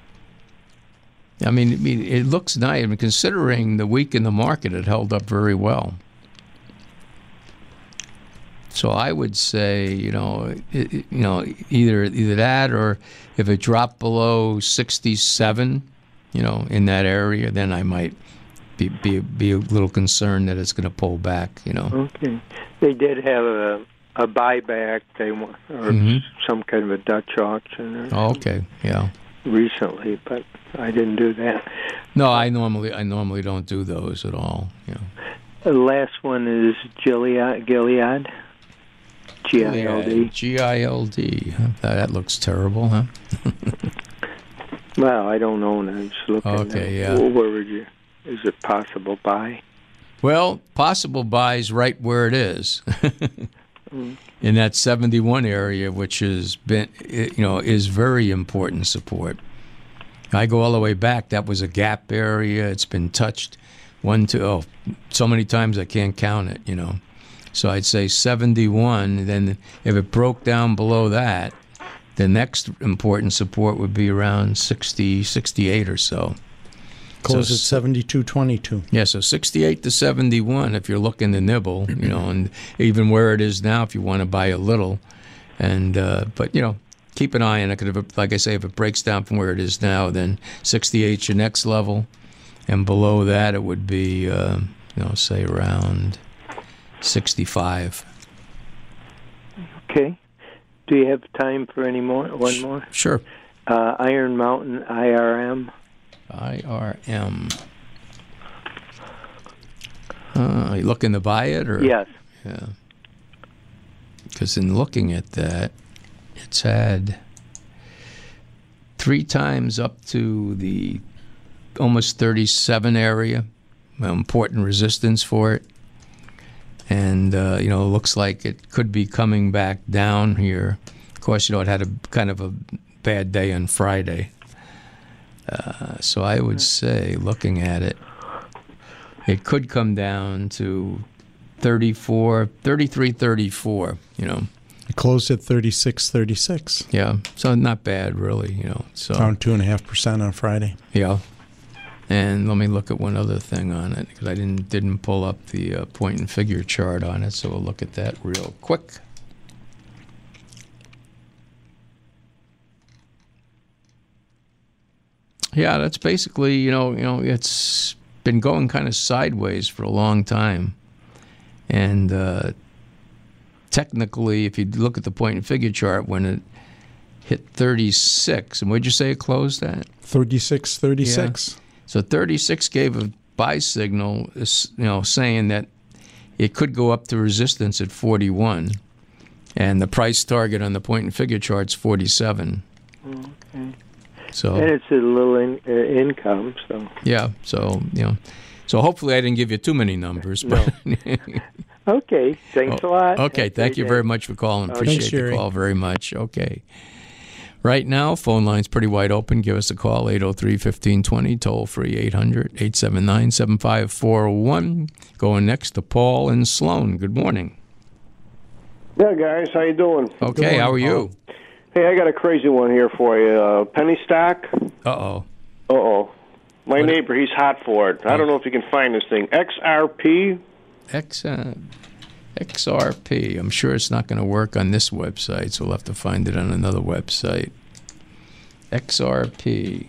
I mean, I mean it looks nice. I mean, considering the week in the market, it held up very well. So I would say, you know, it, you know, either either that or if it dropped below sixty-seven, you know, in that area, then I might be be, be a little concerned that it's going to pull back, you know. Okay. They did have a a buyback, they want, or mm-hmm. some kind of a Dutch auction. Or oh, okay, yeah. Recently, but I didn't do that. No, I normally I normally don't do those at all. You know. The last one is Gilead. Gilead. G I L D. G I L D. That looks terrible, huh? Well, I don't know. I'm just looking. Okay, at, yeah. Where would you? Is it possible buy? Well, possible buy is right where it is, mm. in that seventy-one area, which has been, you know, is very important support. I go all the way back. That was a gap area. It's been touched one, two, oh, so many times I can't count it. You know. So I'd say seventy-one, then if it broke down below that, the next important support would be around sixty, sixty-eight or so. Close so, at seventy-two twenty-two. Yeah, so sixty-eight to seventy-one if you're looking to nibble, you know, and even where it is now if you want to buy a little. And uh, but, you know, keep an eye on it. If it, like I say, if it breaks down from where it is now, then sixty-eight is your next level. And below that it would be, uh, you know, say around sixty-five. Okay. Do you have time for any more? One more? Sure. Uh, Iron Mountain, I R M. I R M. Uh, are you looking to buy it? Or? Yes. Yeah. Because in looking at that, it's had three times up to the almost thirty-seven area, important resistance for it. And, uh, you know, it looks like it could be coming back down here. Of course, you know, it had a kind of a bad day on Friday. Uh, so I would say, looking at it, it could come down to thirty-four, thirty-three, thirty-four, you know. It closed at thirty-six thirty-six. Yeah, so not bad, really, you know. So around two point five percent on Friday. Yeah. And let me look at one other thing on it, because I didn't didn't pull up the uh, point and figure chart on it, so we'll look at that real quick. Yeah, that's basically, you know, you know, it's been going kind of sideways for a long time. And uh, technically, if you look at the point and figure chart, when it hit thirty-six, and what'd you say it closed at? thirty-six thirty-six. Yeah. So thirty-six gave a buy signal, you know, saying that it could go up to resistance at forty-one, and the price target on the point and figure chart's forty-seven. Okay. So and it's a little in, uh, income, so yeah. So you know, so hopefully I didn't give you too many numbers. But no. Okay. Thanks oh, a lot. Okay. Have Thank you day. very much for calling. Okay. Appreciate Thanks, the Jerry. call very much. Okay. Right now, phone line's pretty wide open. Give us a call, eight oh three, one five two zero, toll free, eight hundred, eight seven nine, seven five four one. Going next to Paul and Sloan. Good morning. Yeah, guys, how you doing? Okay, morning, how are you? Hey, I got a crazy one here for you. Uh, penny stock. Uh-oh. Uh-oh. My What? neighbor, he's hot for it. I don't know if you can find this thing. X R P. X, uh, X R P. I'm sure it's not going to work on this website, so we'll have to find it on another website. X R P.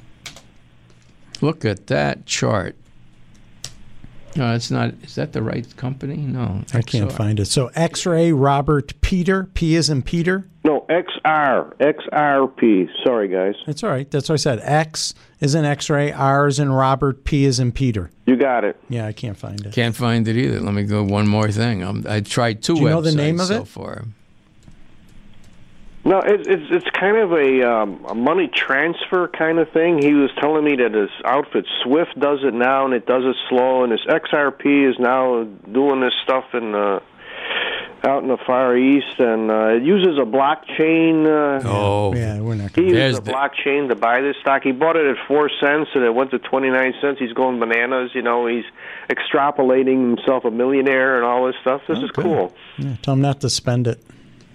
Look at that chart. No, it's not. Is that the right company? No. I can't find it. So X-Ray Robert Peter. P is in Peter. No, X R. X R P. Sorry, guys. That's all right. That's what I said. X is in X-Ray. R is in Robert. P is in Peter. You got it. Yeah, I can't find it. Can't find it either. Let me go one more thing. I'm, I tried two Do you websites know the name of so it? far. No, it's it's it's kind of a um, a money transfer kind of thing. He was telling me that his outfit Swift does it now, and it does it slow. And his X R P is now doing this stuff in uh, out in the Far East, and uh, it uses a blockchain. Uh, Oh, Yeah, we're not He going to. There's used a the- blockchain to buy this stock. He bought it at four cents, and it went to twenty-nine cents. He's going bananas. You know, he's extrapolating himself a millionaire and all this stuff. This is good. cool. Yeah, tell him not to spend it.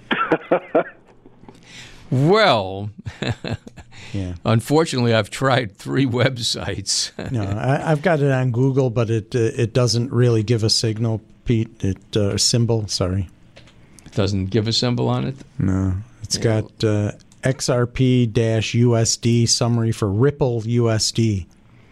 well, Yeah. unfortunately, I've tried three websites. No, I, I've got it on Google, but it uh, it doesn't really give a signal, Pete. It uh, symbol. Sorry. It doesn't give a symbol on it? No. It's Yeah. got uh, X R P-U S D summary for Ripple U S D.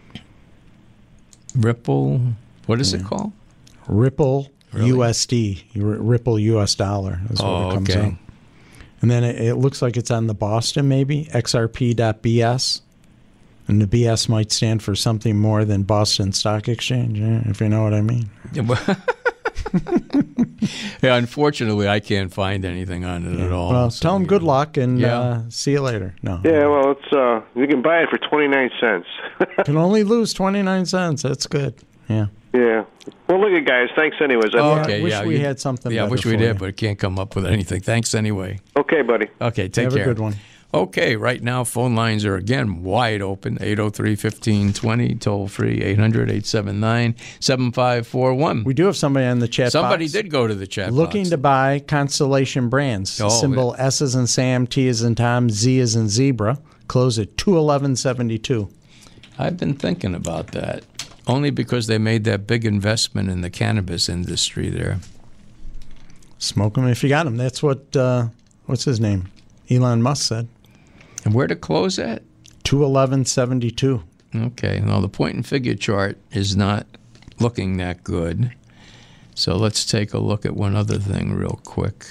Ripple, what is Yeah. it called? Ripple Really? U S D. R- Ripple U S dollar is what Oh, it comes okay. out. And then it, it looks like it's on the Boston, maybe, X R P dot B S. And the B S might stand for something more than Boston Stock Exchange, yeah, if you know what I mean. Yeah, but- yeah, unfortunately, I can't find anything on it at all. Well, So, tell them good luck and Yeah. uh, see you later. No. Yeah, well, it's uh, you can buy it for twenty-nine cents. Can only lose twenty-nine cents. That's good. Yeah. Yeah. Well, look at guys. Thanks, anyways. I- Oh, okay, I wish yeah, we you- had something Yeah, I better wish we for did, you. but I can't come up with anything. Thanks anyway. Okay, buddy. Okay, take Have care. a good one. Okay, right now phone lines are again wide open. eight oh three, fifteen twenty, toll free eight hundred, eight seven nine, seven five four one. We do have somebody on the chat Somebody box did go to the chat looking box. to buy Constellation Brands. Oh, Symbol S as in Sam, T as in Tom, Z as in Zebra. Close at two eleven seventy-two. I've been thinking about that, only because they made that big investment in the cannabis industry there. Smoke them if you got them. That's what, uh, what's his name? Elon Musk said. And where to close at? two eleven seventy-two. Okay, well, the point and figure chart is not looking that good. So let's take a look at one other thing real quick.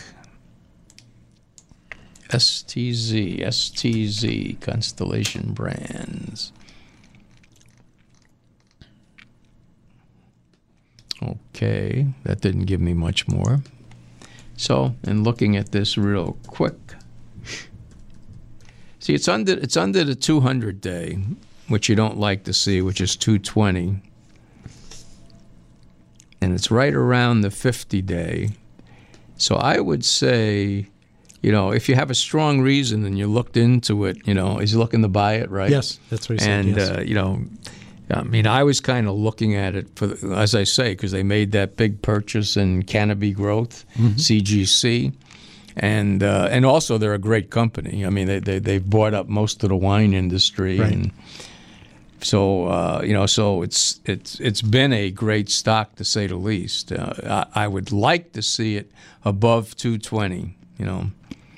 S T Z, S T Z, Constellation Brands. Okay, that didn't give me much more. So, in looking at this real quick, see, it's under it's under the two hundred day, which you don't like to see, which is two twenty, and it's right around the fifty day. So I would say, you know, if you have a strong reason and you looked into it, you know, is he looking to buy it, right? Yes, that's what he said, And yes. uh, you know, I mean, I was kind of looking at it for, as I say, because they made that big purchase in Canopy Growth, Mhm. C G C. And uh, and also they're a great company. I mean, they they they've bought up most of the wine industry, Right. and so uh, you know, so it's it's it's been a great stock to say the least. Uh, I, I would like to see it above two twenty. You know,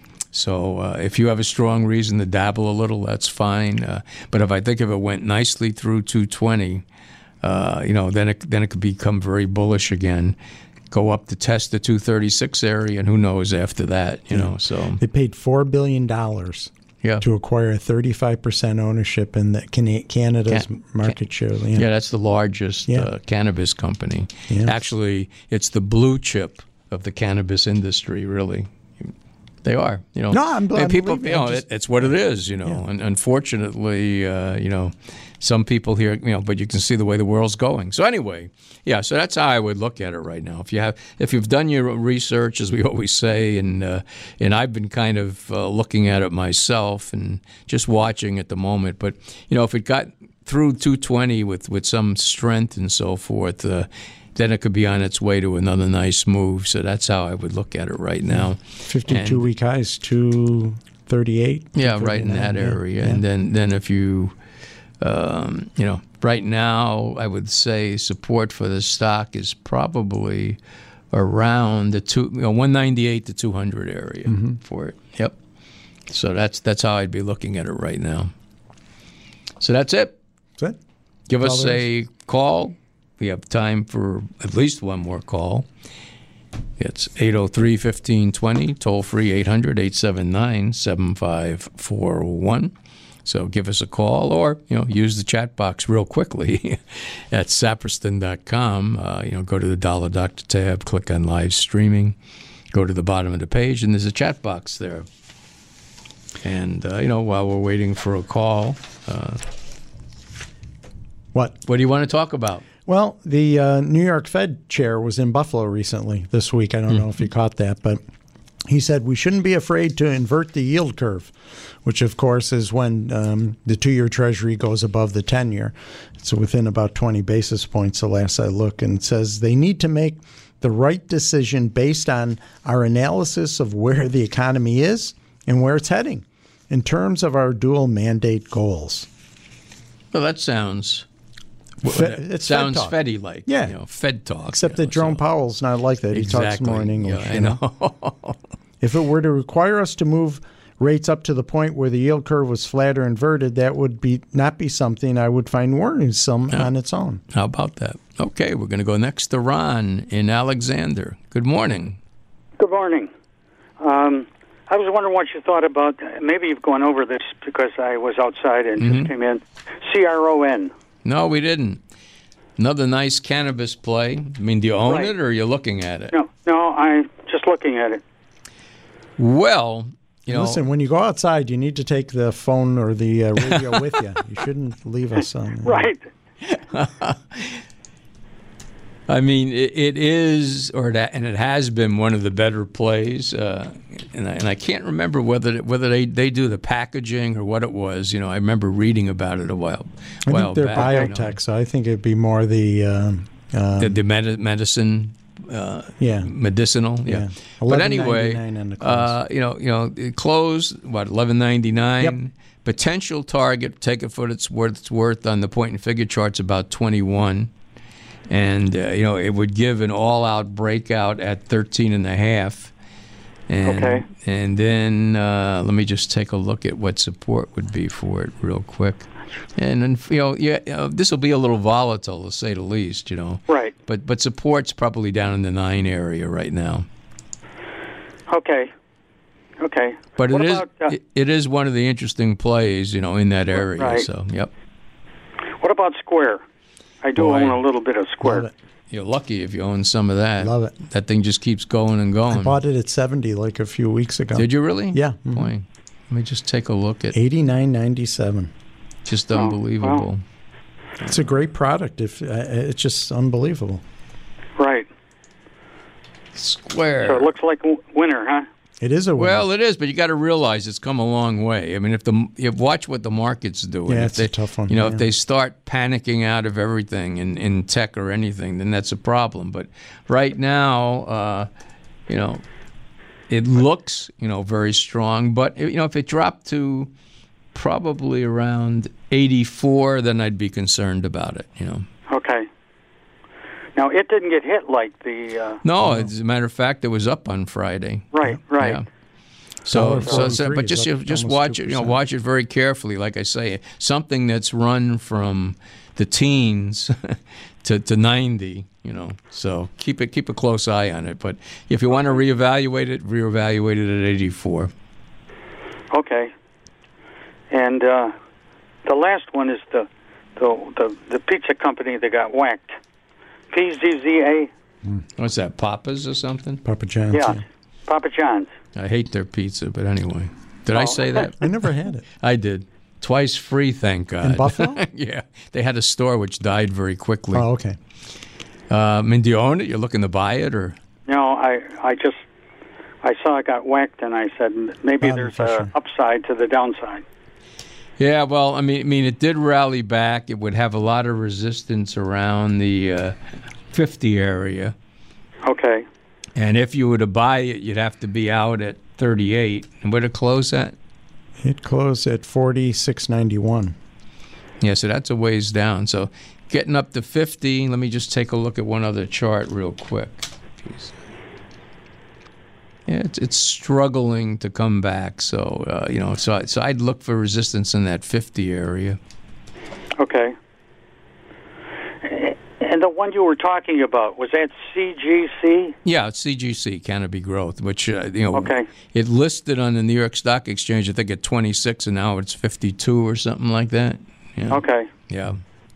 so uh, if you have a strong reason to dabble a little, that's fine. Uh, but if I think if it went nicely through two twenty, uh, you know, then it then it could become very bullish again. Go up to test the two thirty-six area, and who knows after that, you know. So They paid four billion dollars yeah, to acquire a thirty-five percent ownership in the Can- Canada's Can- market share. yeah, that's the largest Yeah. uh, cannabis company. Yeah. Actually, it's the blue chip of the cannabis industry. Really, they are. You know, No, I'm- and I'm people. believing You know, it. Just- it, it's what it is. You know, Yeah. and unfortunately, uh, you know, some people here, you know, but you can see the way the world's going. So anyway, yeah, so that's how I would look at it right now. If you have, if you've done your research, as we always say, and uh, and I've been kind of uh, looking at it myself and just watching at the moment. But you know, if it got through two twenty with with some strength and so forth, uh, then it could be on its way to another nice move. So that's how I would look at it right now. fifty-two And- week highs, two thirty-eight. Yeah, right in that yeah, area. yeah. And then, then if you, um, you know, right now, I would say support for the stock is probably around the two, you know, one ninety-eight to two hundred area Mm-hmm. for it. Yep. So that's that's how I'd be looking at it right now. So that's it. That's it. Give That's us all there a call. We have time for at least one more call. It's eight oh three, fifteen twenty, toll free eight hundred, eight seven nine, seven five four one. So give us a call or, you know, use the chat box real quickly at saperston dot com. Uh, you know, go to the Dollar Doctor tab, click on live streaming, go to the bottom of the page, and there's a chat box there. And, uh, you know, while we're waiting for a call, uh, What? what do you want to talk about? Well, the uh, New York Fed chair was in Buffalo recently this week. I don't know if you caught that, but he said we shouldn't be afraid to invert the yield curve, which, of course, is when um, the two-year Treasury goes above the ten-year. It's within about twenty basis points the last I look, and it says they need to make the right decision based on our analysis of where the economy is and where it's heading in terms of our dual mandate goals. Well, that sounds Fe- it's sounds Fed talk. Fed-y like. Yeah. You know, Fed talk. Except you know, that Jerome so. Powell's not like that. He Exactly. talks more in English. Yeah, I you know. If it were to require us to move rates up to the point where the yield curve was flat or inverted, that would be not be something I would find worrisome Yeah. on its own. How about that? Okay, we're going to go next to Ron in Alexander. Good morning. Good morning. Um, I was wondering what you thought about, maybe you've gone over this because I was outside and Mm-hmm. just came in, C R O N. No, we didn't. Another nice cannabis play. I mean, do you own Right. it or are you looking at it? No, no, I'm just looking at it. Well, you know, Listen, when you go outside, you need to take the phone or the uh, radio with you. You shouldn't leave us on. Right. I mean, it, it is, or that, and it has been one of the better plays. Uh, and, I, and I can't remember whether whether they, they do the packaging or what it was. You know, I remember reading about it a while. I while think they're back, you know. biotech, so I think it'd be more the. Um, um, the, the med- medicine, uh, Yeah. medicinal, yeah. Yeah. But anyway, eleven ninety-nine on the close. uh, you know, you know, it closed what eleven ninety nine. Yep. Potential target, take it for its worth, it's worth on the point and figure charts about twenty one, and uh, you know it would give an all out breakout at thirteen and a half. And, Okay. And then uh, let me just take a look at what support would be for it real quick. And then you know, yeah, you know, this will be a little volatile to say the least. You know. Right. But but support's probably down in the nine area right now. Okay. Okay. But What it is about, uh, it, it is one of the interesting plays, you know, in that area. Right. So yep, What about Square? I do Boy. own a little bit of Square. Love it. you're lucky if you own some of that. Love it. That thing just keeps going and going. I bought it at seventy like a few weeks ago. Did you really? Yeah. mhm. Boy, let me just take a look at. eighty-nine ninety-seven. Just Oh, unbelievable. wow. It's a great product. If uh, it's just unbelievable. Right. Square. So it looks like w- winter, huh? It is a winner. Well, it is, but you got to realize it's come a long way. I mean, if the you watch what the market's doing, Yeah, if it's they, a tough one, You know, yeah. if they start panicking out of everything in, in tech or anything, then that's a problem. But right now, uh, you know, it looks you know very strong. But you know, if it dropped to probably around eighty-four, then I'd be concerned about it. You know. Okay. Now, it didn't get hit like the... Uh, No, as a matter of fact, it was up on Friday. right, right. Yeah. So, Dollar so, so, forty-three but is just up you just almost watch two it. You know, percent. watch it very carefully. Like I say, something that's run from the teens to, to ninety. You know, so keep it keep a close eye on it. But if you want to reevaluate it, reevaluate it at eighty-four. Okay. And uh, the last one is the, the the the pizza company that got whacked. P Z Z A. What's that? Papa's or something? Papa John's. Yeah. yeah. Papa John's. I hate their pizza, but anyway, did I Oh. say that? I never had it. I did. Twice free, thank God. In Buffalo? Yeah, they had a store which died very quickly. Oh, okay. Uh, I mean, do you own it? You're looking to buy it, or No, I I just I saw it got whacked, and I said maybe Bottom there's pressure. a upside to the downside. yeah? Well, I mean, I mean, it did rally back. It would have a lot of resistance around the uh, fifty area, Okay. and if you were to buy it, you'd have to be out at thirty-eight. And where to close at? It closed at forty-six ninety-one. Yeah, so that's a ways down. So getting up to fifty. Let me just take a look at one other chart real quick. Jeez. Yeah, it's, it's struggling to come back. So uh, you know, so so I'd look for resistance in that fifty area. Okay. And the one you were talking about, was that C G C? Yeah, it's C G C, Canopy Growth, which uh, you know, Okay. it listed on the New York Stock Exchange. I think at twenty-six, and now it's fifty-two or something like that. Yeah. Okay. Yeah.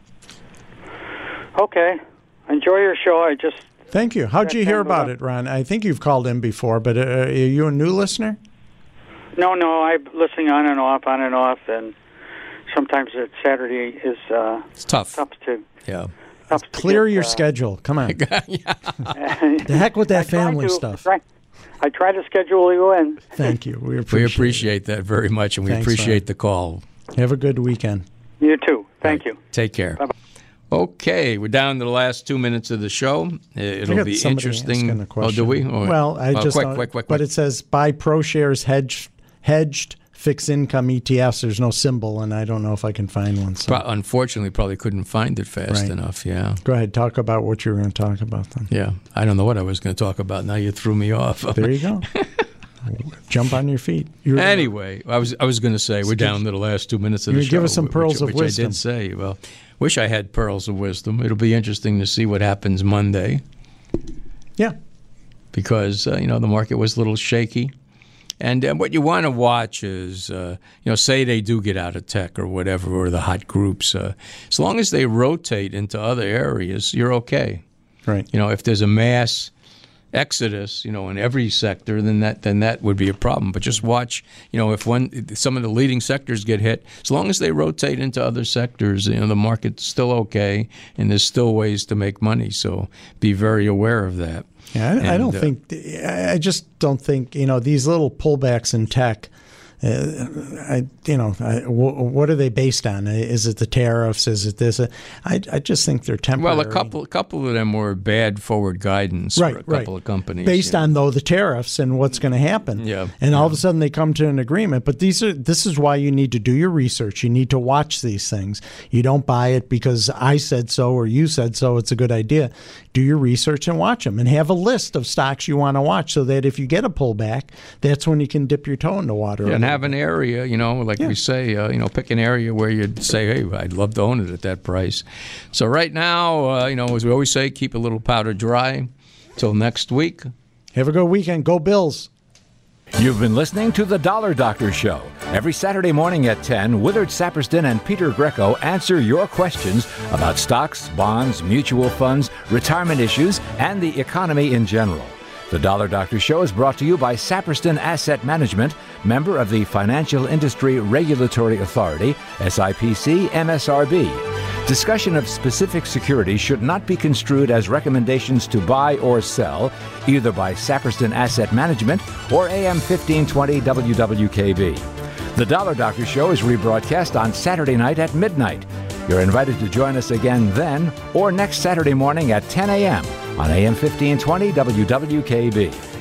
Okay. Enjoy your show. I just Thank you. How'd you hear September. about it, Ron? I think you've called in before, but uh, are you a new listener? no, no. I'm listening on and off, on and off, and sometimes it Saturday is uh, It's tough. tough to Yeah. tough to Clear get, your uh, schedule. Come on. The The heck with that I try family to- stuff. Try, I try to schedule you in. Thank you. We appreciate, We appreciate that very much, and we Thanks, appreciate Ron. the call. it. Have a good weekend. You too. Thank you. Take care. Bye-bye. Okay, we're down to the last two minutes of the show. Uh, I It'll got be somebody interesting. asking a Oh, question. do we? Or- Well, I oh, just quick, don't- quick, quick, But quick. it says buy ProShares hedged hedged fixed income E T Fs, there's no symbol, and I don't know if I can find one. So. Pro- unfortunately, probably couldn't find it fast Right. enough, yeah. Go ahead, talk about what you were going to talk about then. Yeah, I don't know what I was going to talk about. Now you threw me off. There you go. Jump on your feet. You're, Anyway, I was I was going to say we're down to the last two minutes of the You show. give us some pearls which, of which wisdom. I did say. Well, wish I had pearls of wisdom. It'll be interesting to see what happens Monday. Yeah. Because uh, you know the market was a little shaky, and uh, what you want to watch is uh, you know say they do get out of tech or whatever, or the hot groups. Uh, as long as they rotate into other areas, you're okay. Right. You know, if there's a mass exodus, you know, in every sector, then that then that would be a problem. But just watch, you know, if one some of the leading sectors get hit, as long as they rotate into other sectors, you know, the market's still okay, and there's still ways to make money. So be very aware of that. Yeah, I, and, I don't uh, think, I just don't think, you know, these little pullbacks in tech, uh, I, you know, I, w- what are they based on? Is it the tariffs? Is it this? I, I just think they're temporary. Well, a couple, a couple of them were bad forward guidance right, for a couple right. of companies. Based you know. on, though, the tariffs and what's going to happen. Yeah. And all of a sudden they come to an agreement. But these are this is why you need to do your research. You need to watch these things. You don't buy it because I said so or you said so. It's a good idea. Do your research and watch them. And have a list of stocks you want to watch so that if you get a pullback, that's when you can dip your toe in the water. Yeah, and have an area, you know, like Yeah. we say, uh, you know, pick an area where you'd say, hey, I'd love to own it at that price. So right now, uh, you know, as we always say, keep a little powder dry till next week. Have a good weekend. Go Bills. You've been listening to The Dollar Doctor Show. Every Saturday morning at ten, Willard Saperston and Peter Greco answer your questions about stocks, bonds, mutual funds, retirement issues, and the economy in general. The Dollar Doctor Show is brought to you by Saperston Asset Management, member of the Financial Industry Regulatory Authority, S I P C M S R B. Discussion of specific securities should not be construed as recommendations to buy or sell, either by Saperston Asset Management or A M fifteen twenty W W K B. The Dollar Doctor Show is rebroadcast on Saturday night at midnight. You're invited to join us again then or next Saturday morning at ten a.m. on A M fifteen twenty W W K B.